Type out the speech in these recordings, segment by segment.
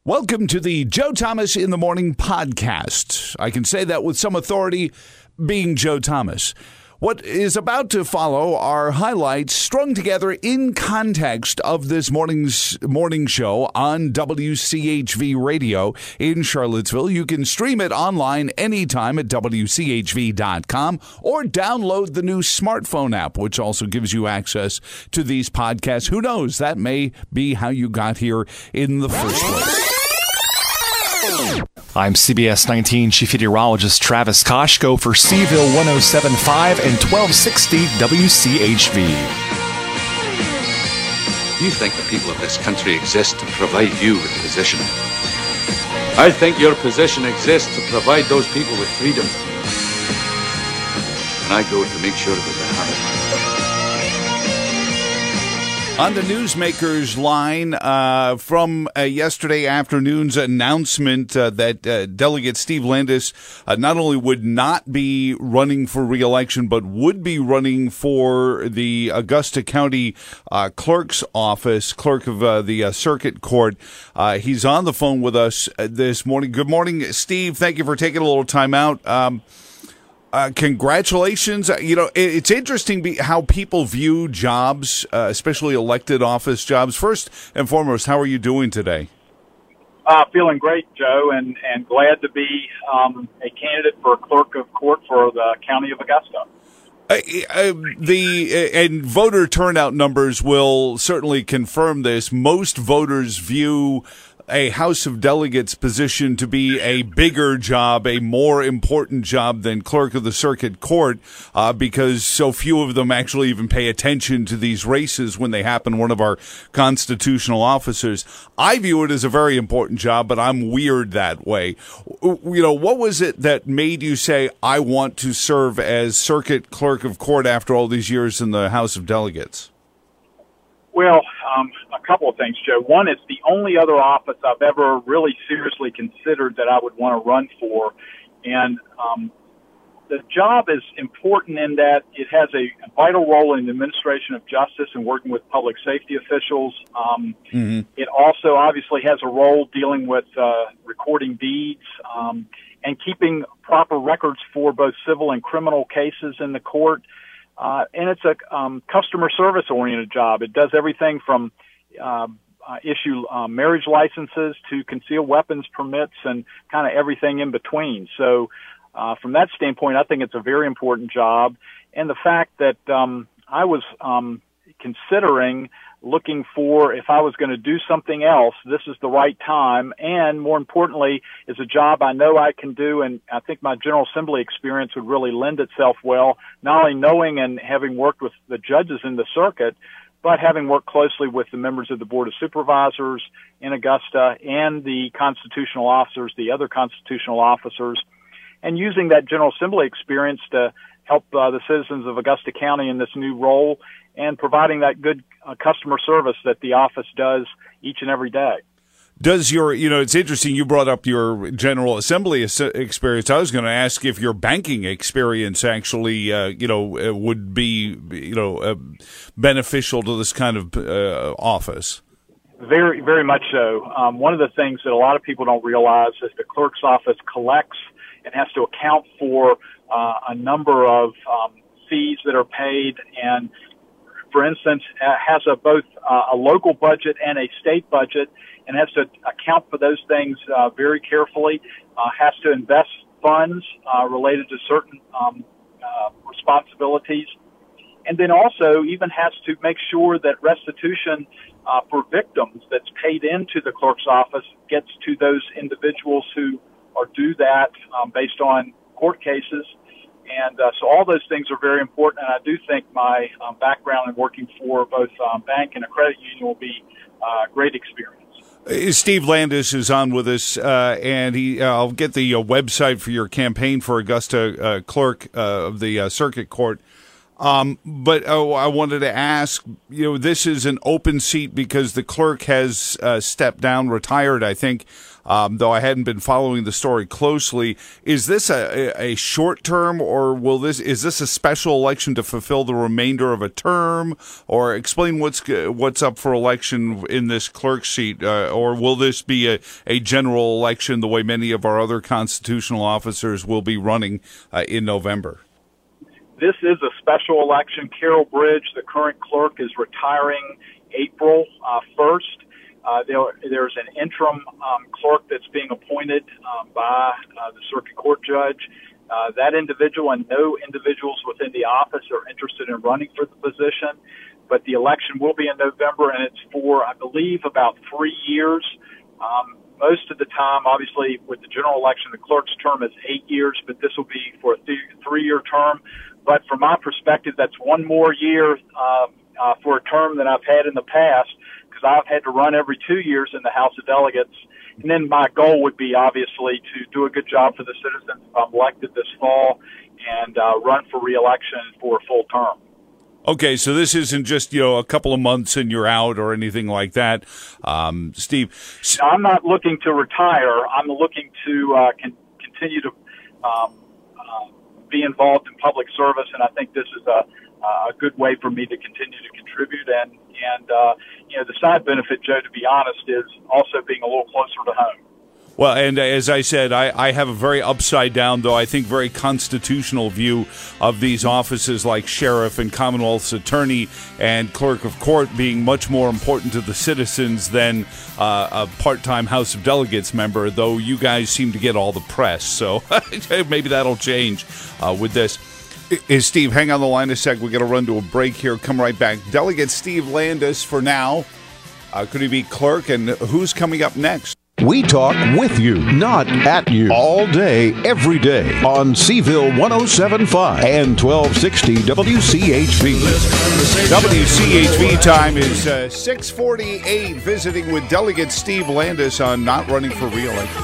Welcome to the Joe Thomas in the Morning podcast. I can say that with some authority, being Joe Thomas. What is about to follow are highlights strung together in context of this morning show on WCHV Radio in Charlottesville. You can stream it online anytime at WCHV.com or download the new smartphone app, which also gives you access to these podcasts. Who knows? That may be how you got here in the first place. I'm CBS 19 Chief Meteorologist Travis Koshko for Seville 107.5 and 1260 WCHV. You think the people of this country exist to provide you with a position. I think your position exists to provide those people with freedom. And I go to make sure that they have it. On the Newsmakers line from yesterday afternoon's announcement that Delegate Steve Landis not only would not be running for re-election, but would be running for the Augusta County Clerk's Office, clerk of the Circuit Court. He's on the phone with us this morning. Good morning, Steve. Thank you for taking a little time out. Congratulations. You know, it's interesting how people view jobs, especially elected office jobs. First and foremost, how are you doing today? Feeling great, Joe, and glad to be a candidate for clerk of court for the County of Augusta. And voter turnout numbers will certainly confirm this. Most voters view a House of Delegates position to be a bigger job, a more important job than clerk of the circuit court, because so few of them actually even pay attention to these races when they happen. One of our constitutional officers. I view it as a very important job, but I'm weird that way. You know, what was it that made you say, I want to serve as circuit clerk of court after all these years in the House of Delegates? Well, a couple of things, Joe. One, it's the only other office I've ever really seriously considered that I would want to run for. And the job is important in that it has a vital role in the administration of justice and working with public safety officials. It also obviously has a role dealing with recording deeds and keeping proper records for both civil and criminal cases in the court. And it's a customer service-oriented job. It does everything from issue marriage licenses to concealed weapons permits and kind of everything in between. So from that standpoint, I think it's a very important job. And the fact that I was considering looking for, if I was going to do something else, this is the right time. And more importantly, is a job I know I can do. And I think my General Assembly experience would really lend itself well, not only knowing and having worked with the judges in the circuit, but having worked closely with the members of the Board of Supervisors in Augusta and the constitutional officers, the other constitutional officers, and using that General Assembly experience to help the citizens of Augusta County in this new role and providing that good customer service that the office does each and every day. Does your, it's interesting you brought up your General Assembly experience. I was going to ask if your banking experience actually, would be, beneficial to this kind of office. Very, very much so. One of the things that a lot of people don't realize is the clerk's office collects and has to account for a number of fees that are paid, and for instance, has both a local budget and a state budget, and has to account for those things very carefully, has to invest funds related to certain responsibilities, and then also even has to make sure that restitution for victims that's paid into the clerk's office gets to those individuals who are due that based on court cases. And so all those things are very important, and I do think my background in working for both bank and a credit union will be a great experience. Steve Landis is on with us, and I'll get the website for your campaign for Augusta clerk of the circuit court. But I wanted to ask, this is an open seat because the clerk has stepped down, retired, I think, though I hadn't been following the story closely. Is this a short term, or is this a special election to fulfill the remainder of a term? Or explain what's up for election in this clerk seat, or will this be a general election the way many of our other constitutional officers will be running in November? This is a special election. Carol Bridge, the current clerk, is retiring April 1st. There's an interim clerk that's being appointed by the circuit court judge. That individual and no individuals within the office are interested in running for the position, but the election will be in November, and it's for, I believe, about 3 years. Most of the time, obviously, with the general election, the clerk's term is 8 years, but this will be for a 3-year term. But from my perspective, that's one more year for a term than I've had in the past, because I've had to run every 2 years in the House of Delegates. And then my goal would be, obviously, to do a good job for the citizens if I'm elected this fall and run for re-election for a full term. Okay, so this isn't just, a couple of months and you're out or anything like that. Steve? No, I'm not looking to retire. I'm looking to continue to be involved in public service, and I think this is a good way for me to continue to contribute. And the side benefit, Joe, to be honest, is also being a little closer to home. Well, and as I said, I have a very upside down, though I think very constitutional view of these offices like sheriff and Commonwealth's attorney and clerk of court being much more important to the citizens than a part-time House of Delegates member, though you guys seem to get all the press. So maybe that'll change with this. Steve, hang on the line a sec. We're going to run to a break here. Come right back. Delegate Steve Landis for now. Could he be clerk? And who's coming up next? We talk with you, not at you. All day, every day on Seville 107.5 and 1260 WCHV. WCHV time is 6:48. Visiting with Delegate Steve Landis on not running for re-election.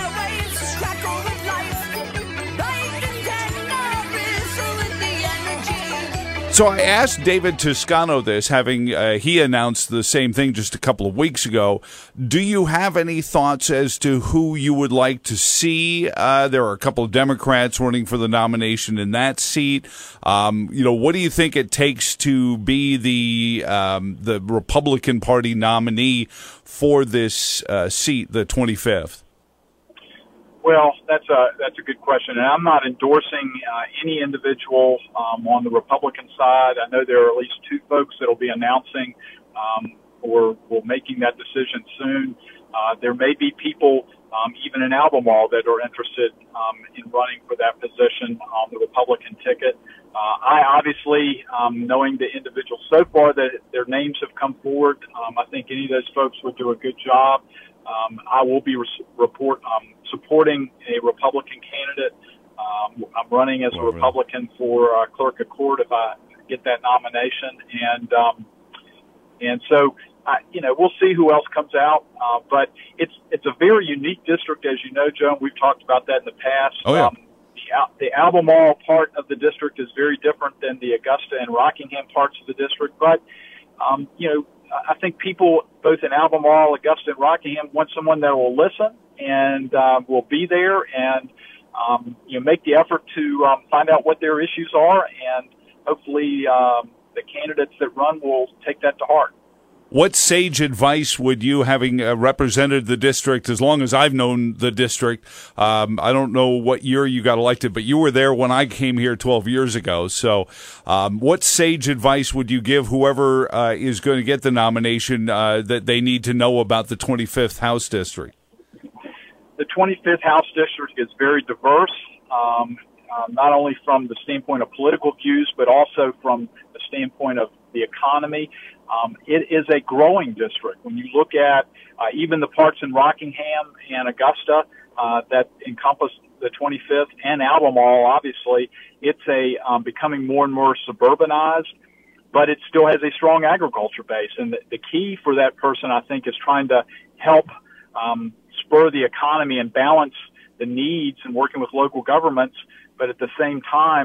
So I asked David Toscano this, having he announced the same thing just a couple of weeks ago. Do you have any thoughts as to who you would like to see? There are a couple of Democrats running for the nomination in that seat. What do you think it takes to be the Republican Party nominee for this seat, the 25th? Well, that's a good question, and I'm not endorsing any individual on the Republican side. I know there are at least two folks that will be announcing or making that decision soon. There may be people, even in Albemarle, that are interested in running for that position on the Republican ticket. I obviously, knowing the individuals so far that their names have come forward, I think any of those folks would do a good job. I will be supporting a Republican candidate. I'm running as a Republican for clerk of court if I get that nomination, and so we'll see who else comes out. But it's a very unique district, as you know, Joe. And we've talked about that in the past. Oh, yeah. The Albemarle part of the district is very different than the Augusta and Rockingham parts of the district, but I think people both in Albemarle, Augusta, and Rockingham want someone that will listen and will be there and make the effort to find out what their issues are, and hopefully the candidates that run will take that to heart. What sage advice would you, having represented the district as long as I've known the district, I don't know what year you got elected, but you were there when I came here 12 years ago. So what sage advice would you give whoever is going to get the nomination that they need to know about the 25th House District? The 25th House District is very diverse, not only from the standpoint of political views, but also from the standpoint of the economy. It is a growing district. When you look at even the parts in Rockingham and Augusta that encompass the 25th and Albemarle, obviously, it's becoming more and more suburbanized, but it still has a strong agriculture base. And the key for that person, I think, is trying to help spur the economy and balance the needs and working with local governments, but at the same time,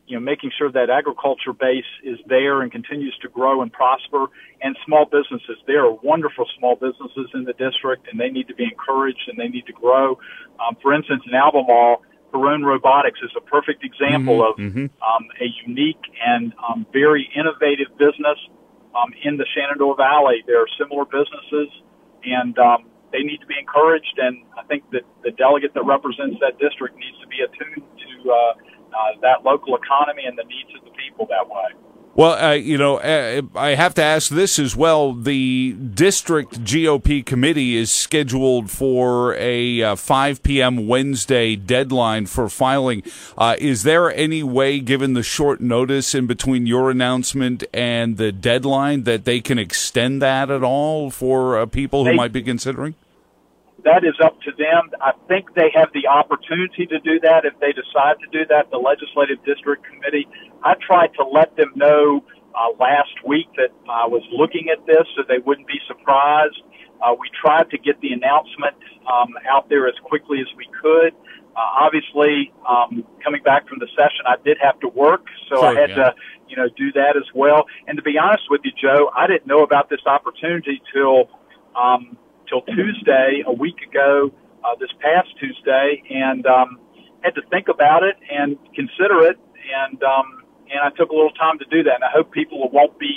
making sure that agriculture base is there and continues to grow and prosper, and small businesses. There are wonderful small businesses in the district, and they need to be encouraged and they need to grow. For instance, in Albemarle, Perrone Robotics is a perfect example of a unique and very innovative business in the Shenandoah Valley. There are similar businesses, and they need to be encouraged, and I think that the delegate that represents that district needs to be attuned to that local economy and the needs of the people that way. Well, I have to ask this as well. The district GOP committee is scheduled for a 5 p.m. Wednesday deadline for filing. Is there any way, given the short notice in between your announcement and the deadline, that they can extend that at all for people who might be considering? That is up to them. I think they have the opportunity to do that if they decide to do that, the Legislative District Committee. I tried to let them know last week that I was looking at this so they wouldn't be surprised. We tried to get the announcement out there as quickly as we could. Obviously, coming back from the session, I did have to work, so I had to do that as well. And to be honest with you, Joe, I didn't know about this opportunity till Tuesday, a week ago, this past Tuesday, and had to think about it and consider it, and I took a little time to do that. And I hope people won't be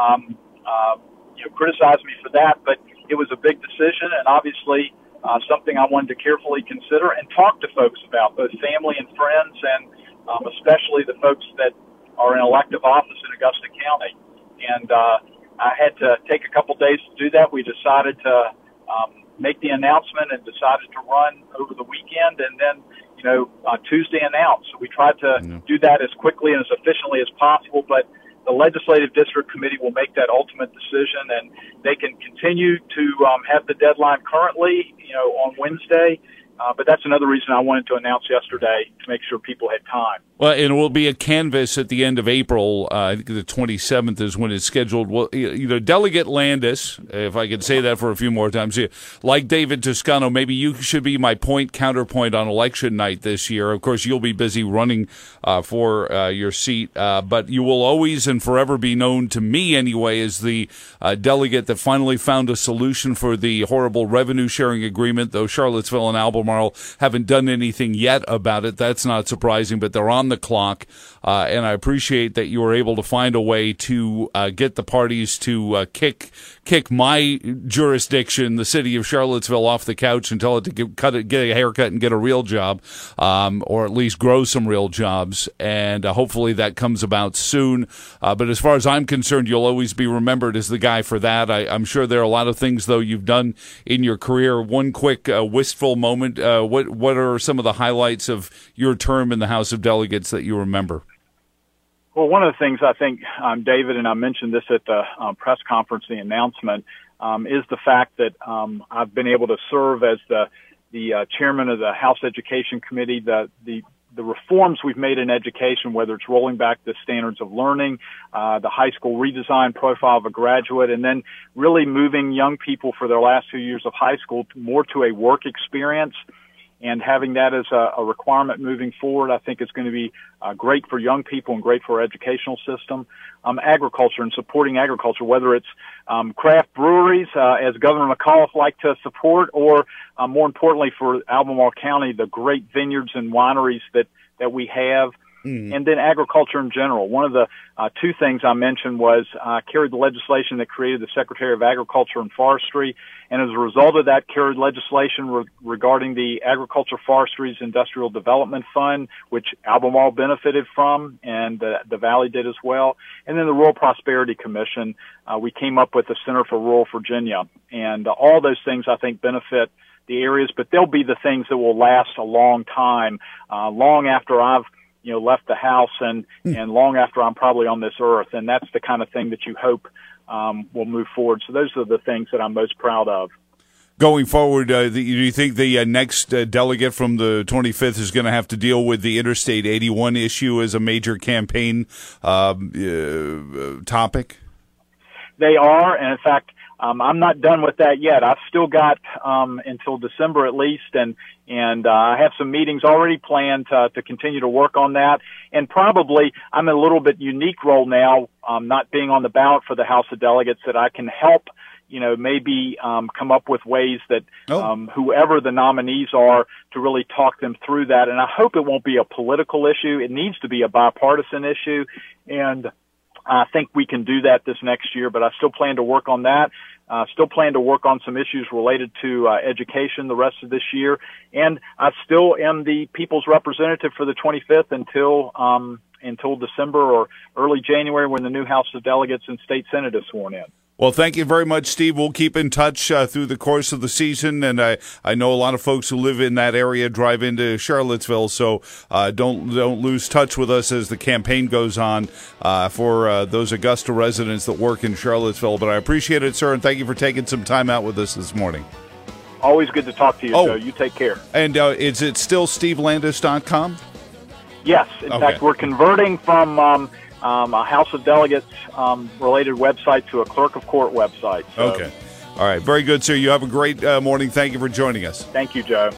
criticize me for that, but it was a big decision, and obviously something I wanted to carefully consider and talk to folks about, both family and friends, and especially the folks that are in elective office in Augusta County. And I had to take a couple days to do that. We decided to make the announcement and decided to run over the weekend, and then, Tuesday announce. So we tried to do that as quickly and as efficiently as possible, but the Legislative District Committee will make that ultimate decision, and they can continue to have the deadline currently, on Wednesday. But that's another reason I wanted to announce yesterday, to make sure people had time. Well, and it will be a canvass at the end of April. I think the 27th is when it's scheduled. Well, Delegate Landis, if I could say that for a few more times, like David Toscano, maybe you should be my counterpoint on election night this year. Of course, you'll be busy running for your seat, but you will always and forever be known to me anyway as the delegate that finally found a solution for the horrible revenue sharing agreement, though Charlottesville and Albemarle haven't done anything yet about it. That's not surprising, but they're on the clock, and I appreciate that you were able to find a way to get the parties to kick my jurisdiction, the city of Charlottesville, off the couch and tell it to get a haircut and get a real job, or at least grow some real jobs, and hopefully that comes about soon. But as far as I'm concerned, you'll always be remembered as the guy for that. I'm sure there are a lot of things, though, you've done in your career. One quick wistful moment, what are some of the highlights of your term in the House of Delegates that you remember? Well, one of the things I think, David, and I mentioned this at the press conference, the announcement, is the fact that I've been able to serve as the chairman of the House Education Committee. The reforms we've made in education, whether it's rolling back the standards of learning, the high school redesign profile of a graduate, and then really moving young people for their last 2 years of high school more to a work experience, and having that as a requirement moving forward, I think is going to be great for young people and great for our educational system. Agriculture and supporting agriculture, whether it's craft breweries, as Governor McAuliffe liked to support, or more importantly for Albemarle County, the great vineyards and wineries that we have. And then agriculture in general. One of the two things I mentioned was carried the legislation that created the Secretary of Agriculture and Forestry, and as a result of that, carried legislation regarding the Agriculture Forestry's Industrial Development Fund, which Albemarle benefited from, and the Valley did as well. And then the Rural Prosperity Commission, we came up with the Center for Rural Virginia, and all those things I think benefit the areas, but they'll be the things that will last a long time, long after I've left the house and long after I'm probably on this earth. And that's the kind of thing that you hope will move forward. So those are the things that I'm most proud of. Going forward, do you think the next delegate from the 25th is going to have to deal with the Interstate 81 issue as a major campaign topic? They are. And in fact, I'm not done with that yet. I've still got until December at least, and I have some meetings already planned to continue to work on that. And probably I'm in a little bit unique role now, not being on the ballot for the House of Delegates, that I can help, maybe come up with ways that whoever the nominees are to really talk them through that. And I hope it won't be a political issue. It needs to be a bipartisan issue, and I think we can do that this next year, but I still plan to work on that. Still plan to work on some issues related to education the rest of this year. And I still am the people's representative for the 25th until December or early January when the new House of Delegates and State Senate is sworn in. Well, thank you very much, Steve. We'll keep in touch through the course of the season, and I know a lot of folks who live in that area drive into Charlottesville, so don't lose touch with us as the campaign goes on for those Augusta residents that work in Charlottesville. But I appreciate it, sir, and thank you for taking some time out with us this morning. Always good to talk to you, Joe. You take care. And is it still stevelandis.com? Yes. In fact, we're converting from a House of Delegates related website to a Clerk of Court website. So. Okay. All right. Very good, sir. You have a great morning. Thank you for joining us. Thank you, Joe.